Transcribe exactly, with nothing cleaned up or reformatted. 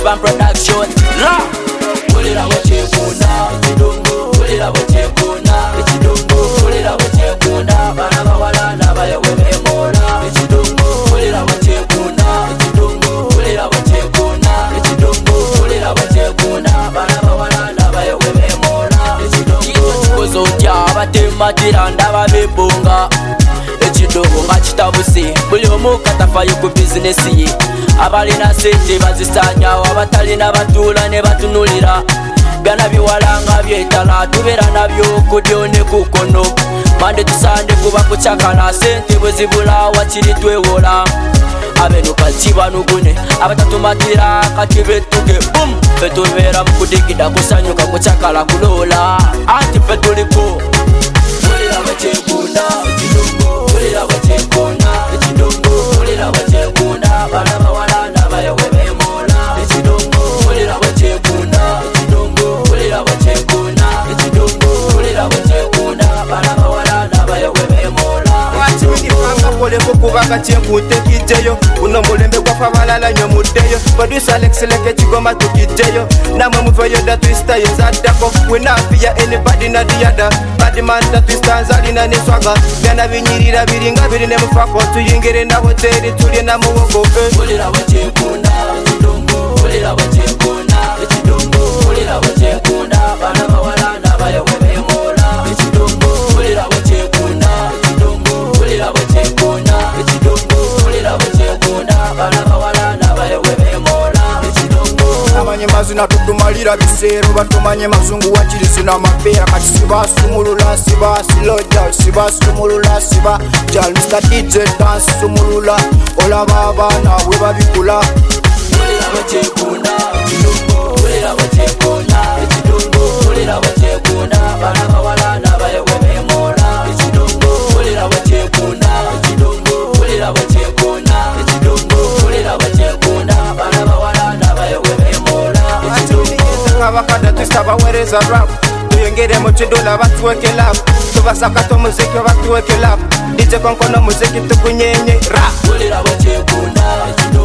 Urban Production. Ra. Pulira wachekunda, ekidongo. Pulira wachekunda, ekidongo. Pulira wachekunda, bana bawala nabayewe bemola, ekidongo. Pulira wachekunda, ekidongo. Pulira wachekunda, ekidongo. Pulira wachekunda, bana bawala nabayewe bemola, ekidongo. Kikozo kya abatematira ndaba bebonga. Ekidongo nga kitabuse buli omu katafayo ku bizinesi ye. Abalina sente bazisanyawo, abatalina batuula ne batunulira. Byana biwala nga byetala tubeera nabyo kudyo ne kukono. Mande tusande kuba kucakala, sente bwe zibula wakiri twewola. Abenuka kibanugune abatatumatira kati betuge bum. Ffe tubeera mu kudigida kusanyuka kucakala kuloola. Anti ffe tuliko pulira wachekunda, ekidongo. Pulira wachekunda, ekidongo. Pulira wachekunda, bana bawala nabayewe bemola, ekidongo. Pulira wachekunda, ekidongo. Pulira wachekunda, ekidongo. Pulira wachekunda, bana bawala nabayewe bemola. Wachimini pole kukubaga chenku tekijeyo. Uno mulembe kwa fabalala nyomudeyo. Producer Alex leke chigoma tukijeyo. Namwe muveyo da twista yezadako. We not fear anybody na diada. Bad man da twista nzali na niswaga. Byana binyirira biringa birine mufako. Tuyingire na hoteli tulye na muwogo. Pulira wachekunda, ekidongo. Pulira wachekunda, ekidongo. Pulira wachekunda, bana bawala nabayewe bemola, ekidongo. Pulira wachekunda, ekidongo. Pulira wachekunda, ekidongo. Pulira wachekunda, bana bawala nabayewe bemola, ekidongo. Amanye mazina tutumalira biseero batumanye mazungu wakirizina mabeera kati sibasumulula siba siloja sibasumulula siba jal Mister D J dance sumulula olaba abaana bwe babikula. Pulira wachekunda, ekidongo. Pulira wachekunda, ekidongo. Pulira wachekunda, bana bawala nabayewe bemola, ekidongo. Pulira wachekunda, ekidongo. Pulira wachekunda, ekidongo. Pulira wachekunda, bana bawala nabayewe bemola, ekidongo. Abakada twista bawereza rap tuyongere mu kidola batuweke lap tubasakato muziki batuweke lap D J Konkono muziki tukunyenye rap. Pulira wachekunda, ekidongo.